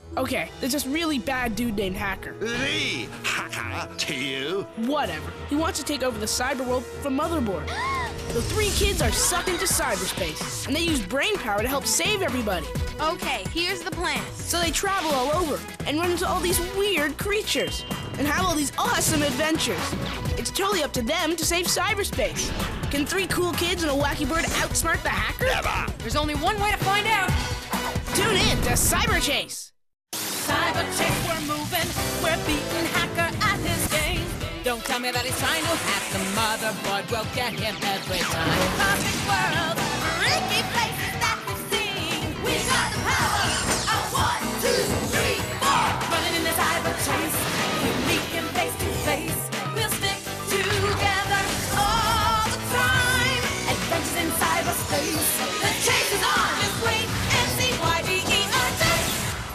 Okay, there's this really bad dude named Hacker. The hacker to you? Whatever. He wants to take over the cyber world from Motherboard. The three kids are sucked into cyberspace, and they use brain power to help save everybody. Okay, here's the plan. So they travel all over and run into all these weird creatures and have all these awesome adventures. It's totally up to them to save cyberspace. Can three cool kids and a wacky bird outsmart the hacker? Never! There's only one way to find out. Tune in to Cyber Chase. Cyber Chase, we're moving. We're beating Hacker at his game. Don't tell me that he's trying to hack the motherboard. We'll get him every time. Perfect world, freaky places that we've seen. We got the power of 1, 2, 3, 4. Running in the cyber chase, we meet him face to face. We'll stick together all the time. Adventures in cyberspace. The chase is on. Just wait and see why we eat a chase.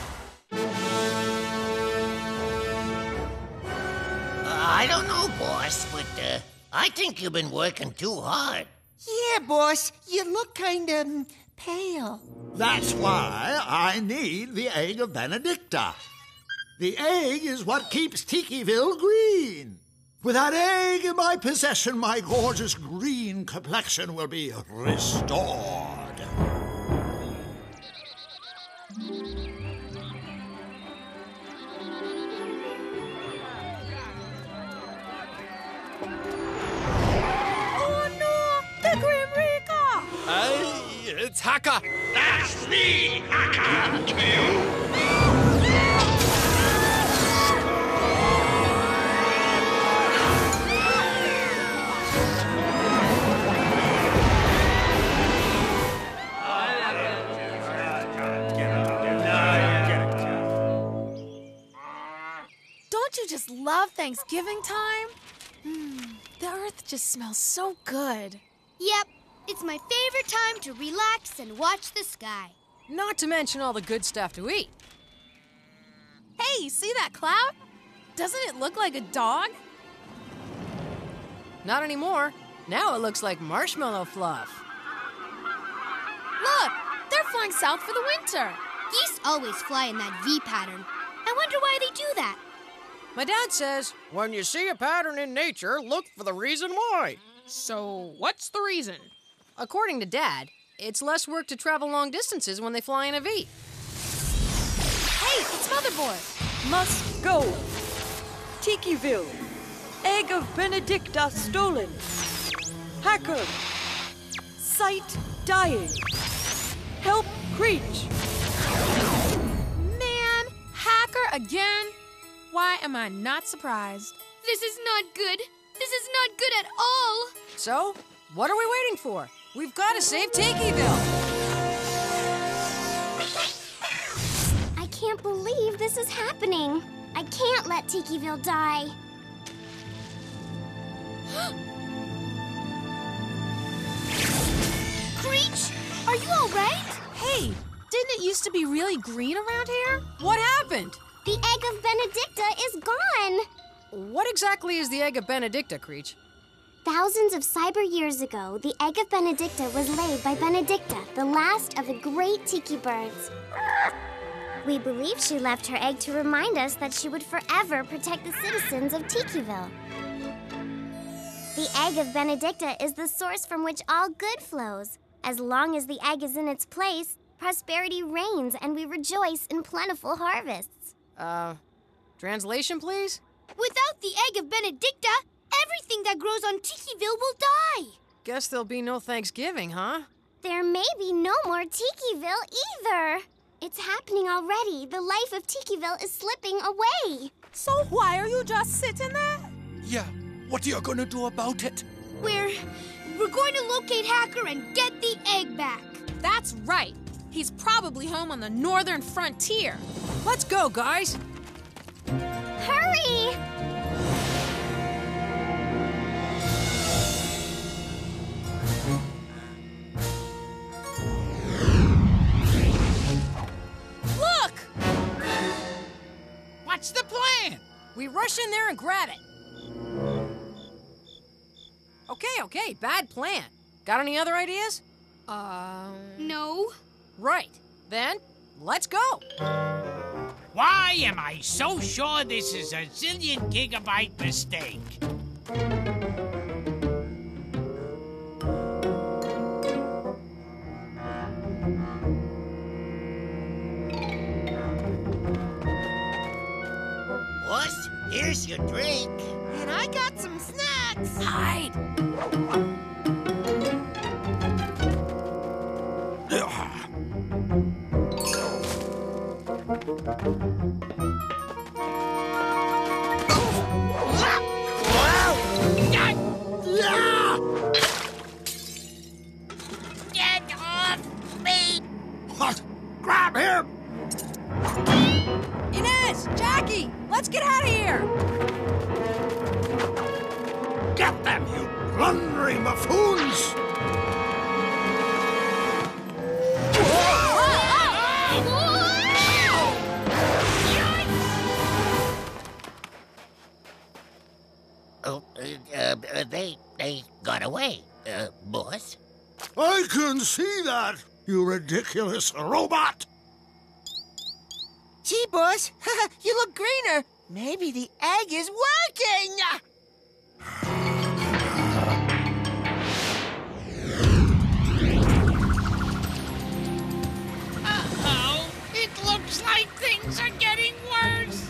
I don't know, boss, but I think you've been working too hard. Yeah, boss, you look kind of pale. That's why I need the egg of Benedicta. The egg is what keeps Tikiville green. With that egg in my possession, my gorgeous green complexion will be restored. Hey, it's Hacker. That's the hacker to you. Don't you just love Thanksgiving time? The earth just smells so good. Yep, it's my favorite time to relax and watch the sky. Not to mention all the good stuff to eat. Hey, see that cloud? Doesn't it look like a dog? Not anymore. Now it looks like marshmallow fluff. Look, they're flying south for the winter. Geese always fly in that V pattern. I wonder why they do that. My dad says, when you see a pattern in nature, look for the reason why. So, what's the reason? according to Dad, it's less work to travel long distances when they fly in a V. Hey, it's Motherboard. Must go. Tikiville. Egg of Benedicta stolen. Hacker. Sight dying. Help Creech. Man, Hacker again? Why am I not surprised? This is not good. This is not good at all. So, what are we waiting for? We've got to save Tikiville. I can't believe this is happening. I can't let Tikiville die. Creech, are you all right? Hey, didn't it used to be really green around here? What happened? The Egg of Benedicta is gone. What exactly is the Egg of Benedicta, Creech? Thousands of cyber years ago, the Egg of Benedicta was laid by Benedicta, the last of the great tiki birds. We believe she left her egg to remind us that she would forever protect the citizens of Tikiville. The Egg of Benedicta is the source from which all good flows. As long as the egg is in its place, prosperity reigns and we rejoice in plentiful harvests. Translation, please? Without the Egg of Benedicta, everything that grows on Tikiville will die. Guess there'll be no Thanksgiving, huh? There may be no more Tikiville either. It's happening already. The life of Tikiville is slipping away. So why are you just sitting there? Yeah, what are you gonna do about it? We're going to locate Hacker and get the egg back. That's right. He's probably home on the northern frontier. Let's go, guys. Hurry! Look! What's the plan? We rush in there and grab it. Okay, bad plan. Got any other ideas? No. Right. Then, let's go. Why am I so sure this is a zillion gigabyte mistake? Boss, here's your drink. And I got some snacks. Hide. Get off me! What? Grab him! Inez! Jackie! Let's get out of here! Get them, you blundering buffoons! Oh, they got away, boss. I can see that, you ridiculous robot! Gee, boss, you look greener. Maybe the egg is working! Uh-oh, it looks like things are getting worse.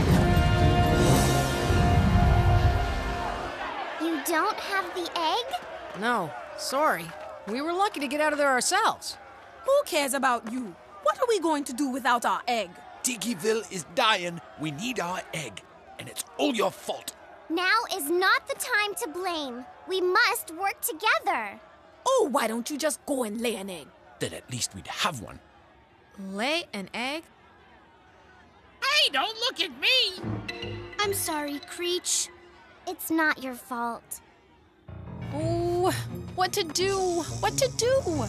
You don't have the egg? No, sorry. We were lucky to get out of there ourselves. Who cares about you? What are we going to do without our egg? Tikiville is dying. We need our egg. And it's all your fault. Now is not the time to blame. We must work together. Oh, why don't you just go and lay an egg? Then at least we'd have one. Lay an egg? Hey, don't look at me! I'm sorry, Creech. It's not your fault. Oh, what to do? What to do?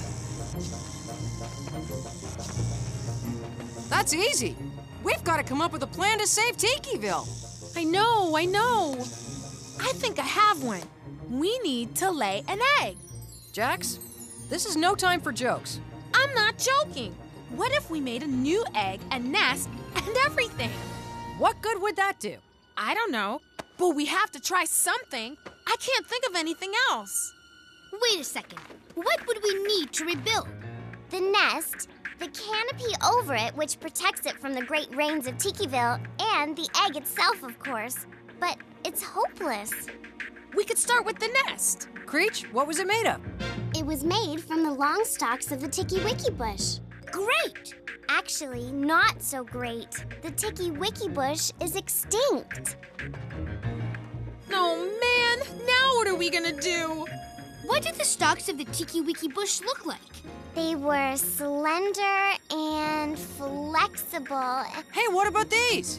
That's easy. We've got to come up with a plan to save Tikiville. I know. I think I have one. We need to lay an egg. Jax, this is no time for jokes. I'm not joking. What if we made a new egg, a nest, and everything? What good would that do? I don't know, but we have to try something. I can't think of anything else. Wait a second. What would we need to rebuild? The nest, the canopy over it, which protects it from the great rains of Tikiville, and the egg itself, of course. But it's hopeless. We could start with the nest. Creech, what was it made of? It was made from the long stalks of the Tiki-Wiki bush. Great! Actually, not so great. The Tiki-Wiki bush is extinct. Oh, man. Now what are we gonna do? What did the stalks of the Tiki-Wiki bush look like? They were slender and flexible. Hey, what about these?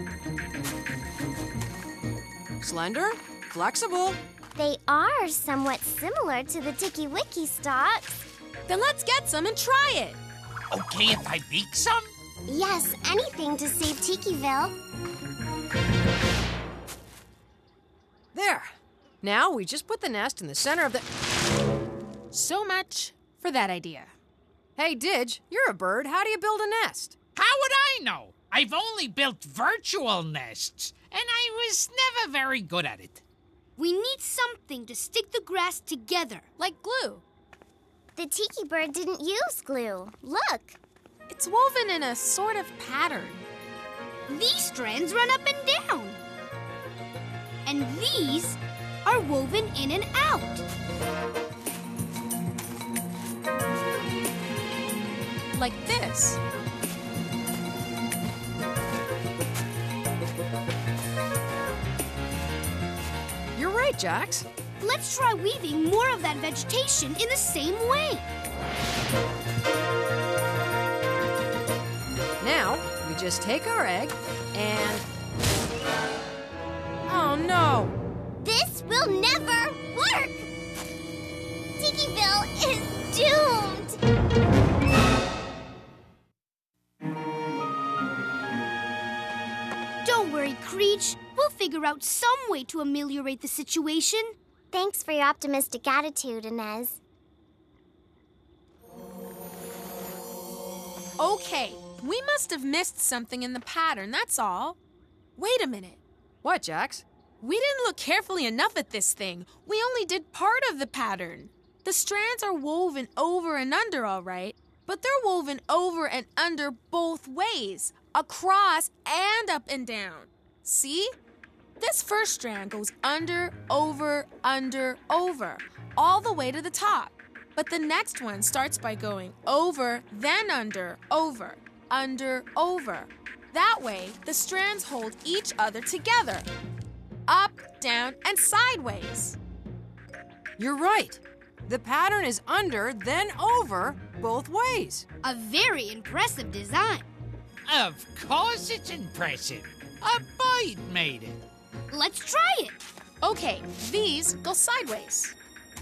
Slender, flexible. They are somewhat similar to the Tiki-Wiki stalks. Then let's get some and try it. Okay if I beat some? Yes, anything to save Tikiville. There. Now we just put the nest in the center of the... So much for that idea. Hey, Didge, you're a bird. How do you build a nest? How would I know? I've only built virtual nests, and I was never very good at it. We need something to stick the grass together. Like glue. The tiki bird didn't use glue. Look. It's woven in a sort of pattern. These strands run up and down. And these are woven in and out. Like this. You're right, Jax. Let's try weaving more of that vegetation in the same way. Now, we just take our egg and... Oh, no! This will never work! Tikiville is doomed! Don't worry, Creech. We'll figure out some way to ameliorate the situation. Thanks for your optimistic attitude, Inez. Okay, We must have missed something in the pattern, that's all. Wait a minute. What, Jax? We didn't look carefully enough at this thing. We only did part of the pattern. The strands are woven over and under, all right, but they're woven over and under both ways, across and up and down. See? This first strand goes under, over, all the way to the top. But the next one starts by going over, then under, over. That way, the strands hold each other together. Up, down, and sideways. You're right. The pattern is under, then over, both ways. A very impressive design. Of course it's impressive. A bird made it. Let's try it. Okay, these go sideways.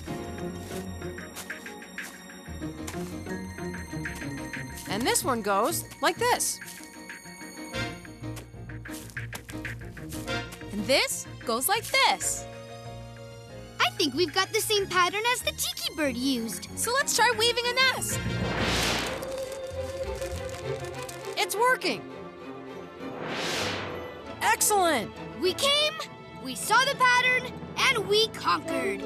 And this one goes like this. And this goes like this. I think we've got the same pattern as the tiki bird used. So let's try weaving a nest. It's working. Excellent. We came, we saw the pattern, and we conquered.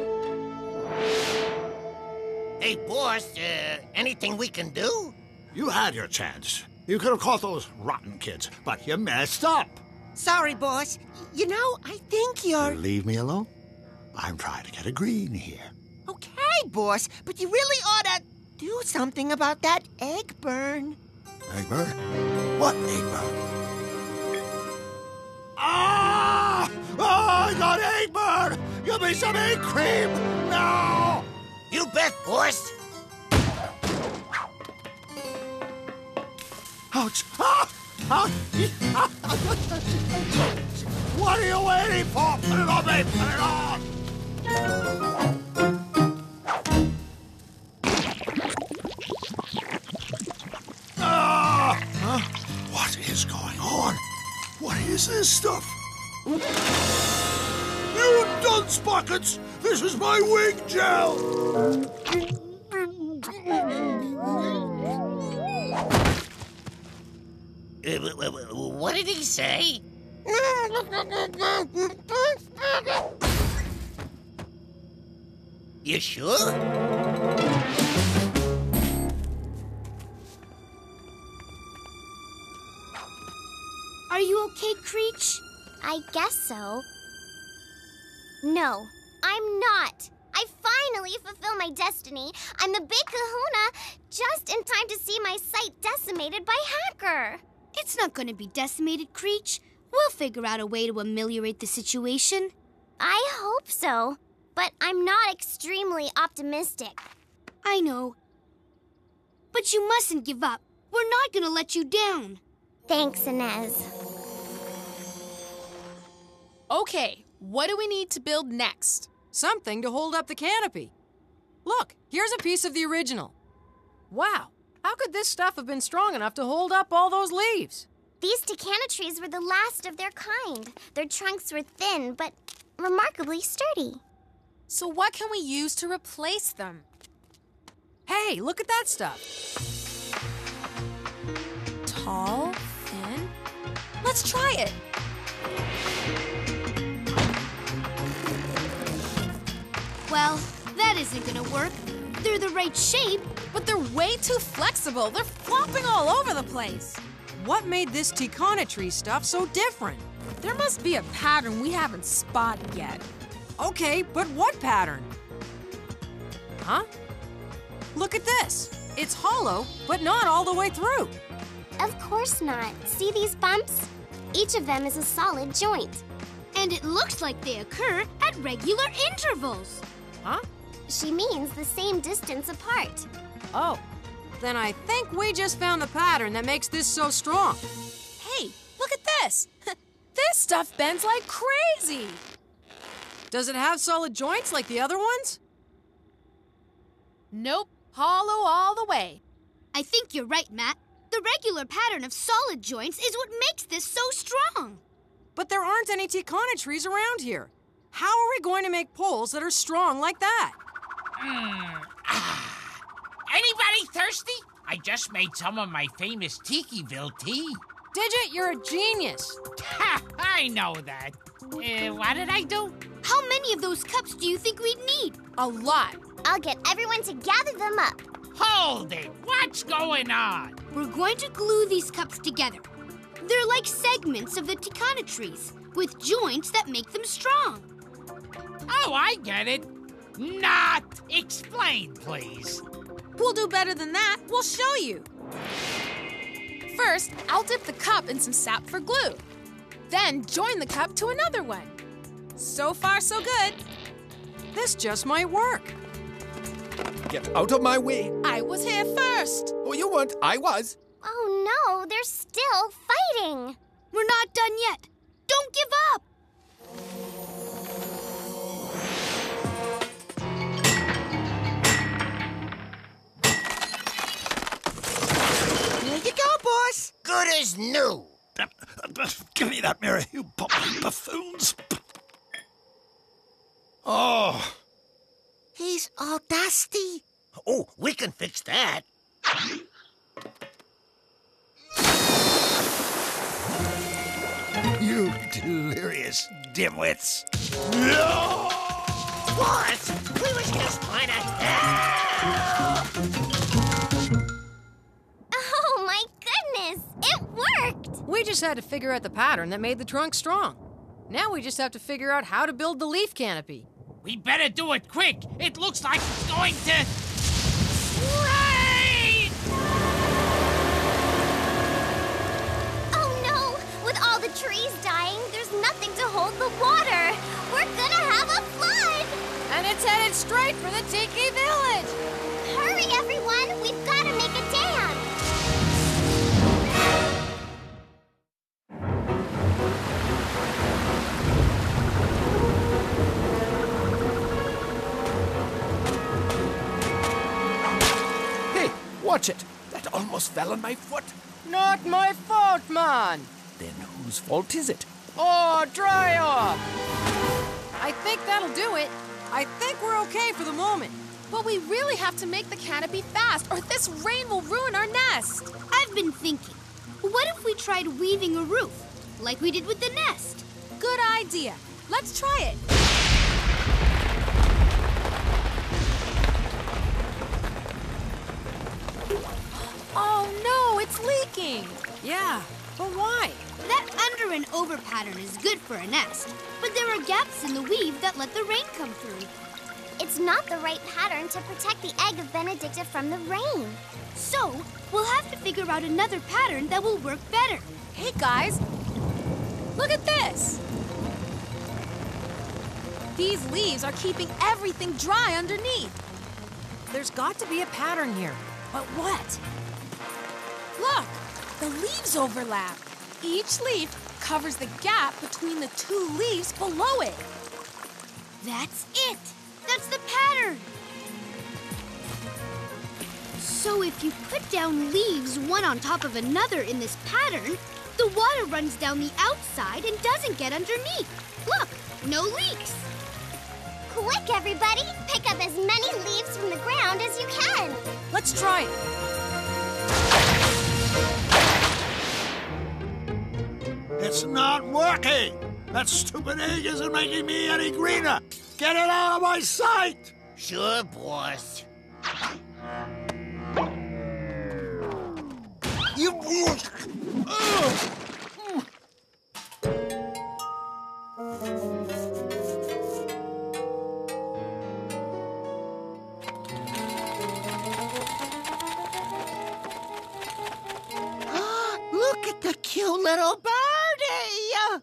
Hey, boss, anything we can do? You had your chance. You could have caught those rotten kids, but you messed up. Sorry, boss. You know, I think you're... Leave me alone. I'm trying to get a green here. Okay, boss, but you really ought to do something about that egg burn. Egg burn? What egg burn? Ah! Oh, I got egg burn! Give me some egg cream! No! You bet, boss. Ouch! Ah! Ouch! What are you waiting for? Put it on me! Put it on! Ah! Huh? What is going on? What is this stuff? You dunce buckets! This is my wig gel! What did he say? You sure? Are you okay, Creech? I guess so. No, I'm not. I finally fulfill my destiny. I'm the big kahuna, just in time to see my site decimated by Hacker. It's not going to be decimated, Creech. We'll figure out a way to ameliorate the situation. I hope so, but I'm not extremely optimistic. I know. But you mustn't give up. We're not going to let you down. Thanks, Inez. Okay, what do we need to build next? Something to hold up the canopy. Look, here's a piece of the original. Wow, how could this stuff have been strong enough to hold up all those leaves? These Takana trees were the last of their kind. Their trunks were thin, but remarkably sturdy. So what can we use to replace them? Hey, look at that stuff. Tall, thin. Let's try it. Well, that isn't gonna work. They're the right shape, but they're way too flexible. They're flopping all over the place. What made this Tikana tree stuff so different? There must be a pattern we haven't spotted yet. Okay, but what pattern? Huh? Look at this. It's hollow, but not all the way through. Of course not. See these bumps? Each of them is a solid joint. And it looks like they occur at regular intervals. Huh? She means the same distance apart. Oh, then I think we just found the pattern that makes this so strong. Hey, look at this. This stuff bends like crazy. Does it have solid joints like the other ones? Nope, hollow all the way. I think you're right, Matt. The regular pattern of solid joints is what makes this so strong. But there aren't any Tikana trees around here. How are we going to make poles that are strong like that? Anybody thirsty? I just made some of my famous Tikiville tea. Digit, you're a genius. Ha! I know that. What did I do? How many of those cups do you think we'd need? A lot. I'll get everyone to gather them up. Hold it! What's going on? We're going to glue these cups together. They're like segments of the Tikana trees, with joints that make them strong. Oh, I get it. Not. Explain, please. We'll do better than that. We'll show you. First, I'll dip the cup in some sap for glue. Then join the cup to another one. So far, so good. This just might work. Get out of my way. I was here first. Oh, you weren't. I was. Oh no, they're still fighting. We're not done yet. Don't give up. There you go, boss. Good as new. Give me that mirror, you buffoons. Oh. He's all dusty. Oh, we can fix that. You delirious dimwits. Boss, we was just trying to help. Oh my goodness, it worked! We just had to figure out the pattern that made the trunk strong. Now we just have to figure out how to build the leaf canopy. We better do it quick. It looks like it's going to rain! Oh no, with all the trees dying, there's nothing to hold the water. We're gonna have a flood! And it's headed straight for the Tiki Village! Hurry, everyone! We've gotta make a dam! Hey, watch it. That almost fell on my foot. Not my fault, man! Then whose fault is it? Oh, dry off! I think that'll do it. I think we're okay for the moment. But we really have to make the canopy fast, or this rain will ruin our nest. I've been thinking, what if we tried weaving a roof, like we did with the nest? Good idea. Let's try it. Oh no, it's leaking. Yeah, but why? That under and over pattern is good for a nest, but there are gaps in the weave that let the rain come through. It's not the right pattern to protect the egg of Benedicta from the rain. So, we'll have to figure out another pattern that will work better. Hey guys, look at this. These leaves are keeping everything dry underneath. There's got to be a pattern here. But what? Look, the leaves overlap. Each leaf covers the gap between the two leaves below it. That's it. That's the pattern. So if you put down leaves one on top of another in this pattern, the water runs down the outside and doesn't get underneath. Look, no leaks. Quick, everybody! Pick up as many leaves from the ground as you can. Let's try it. It's not working. That stupid egg isn't making me any greener. Get it out of my sight! Sure, boss. You... Look at the cute little birdie!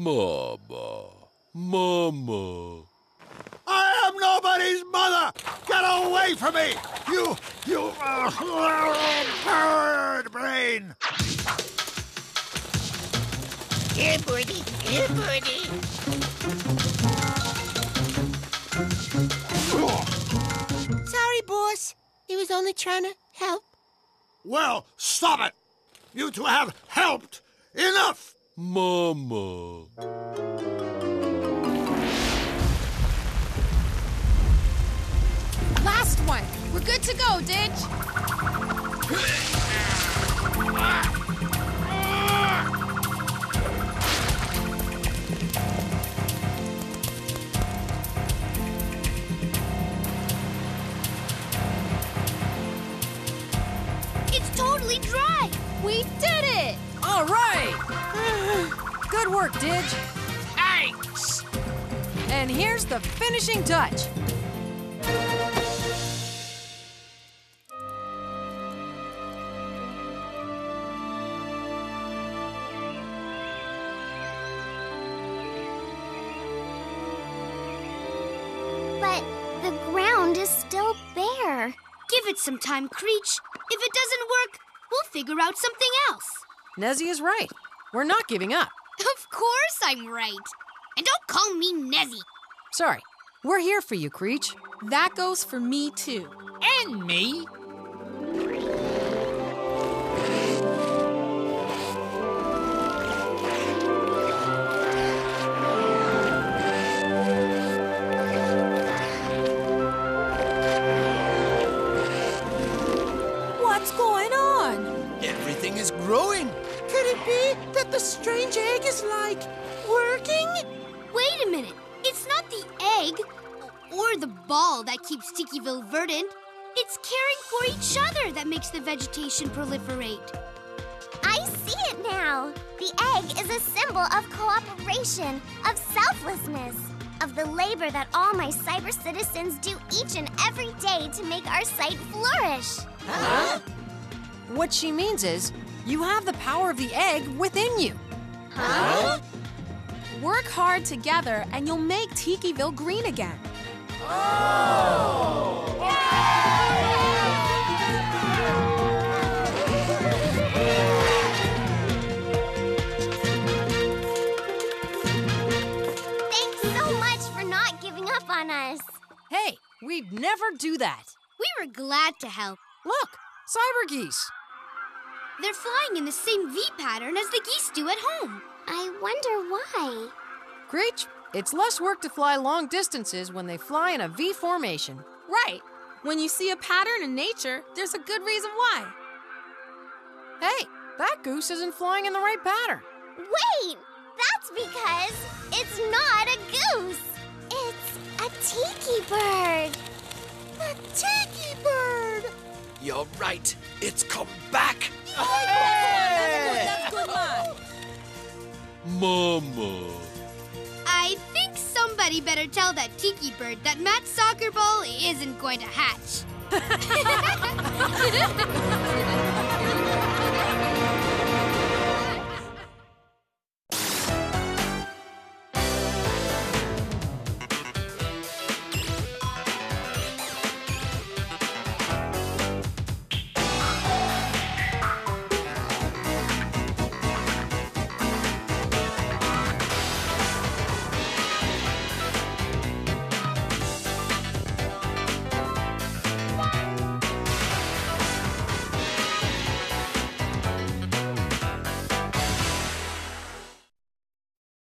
Mama. I am nobody's mother! Get away from me! You bird brain! Here, birdie. Here, birdie. Sorry, boss. He was only trying to help. Well, stop it! You two have helped enough! Mama. Last one. We're good to go, Didge. It's totally dry! We did it! All right! Good work, Didge. Thanks! And here's the finishing touch. But the ground is still bare. Give it some time, Creech. If it doesn't work, we'll figure out something else. Nezzy is right. We're not giving up. Of course I'm right. And don't call me Nezzy. Sorry. We're here for you, Creech. That goes for me, too. And me. What's going on? Everything is growing. Could it be that the strange egg is, like, working? Wait a minute. It's not the egg or the ball that keeps Tikiville verdant. It's caring for each other that makes the vegetation proliferate. I see it now. The egg is a symbol of cooperation, of selflessness, of the labor that all my cyber citizens do each and every day to make our site flourish. Huh? What she means is, you have the power of the egg within you. Huh? Work hard together and you'll make Tikiville green again. Thanks so much for not giving up on us. Hey, we'd never do that. We were glad to help. Look, cyber geese. They're flying in the same V pattern as the geese do at home. I wonder why. Creech, it's less work to fly long distances when they fly in a V formation. Right. When you see a pattern in nature, there's a good reason why. Hey, that goose isn't flying in the right pattern. Wait, that's because it's not a goose. It's a tiki bird. A tiki bird! You're right. It's come back. That's good luck. Mama. I think somebody better tell that tiki bird that Matt's soccer ball isn't going to hatch.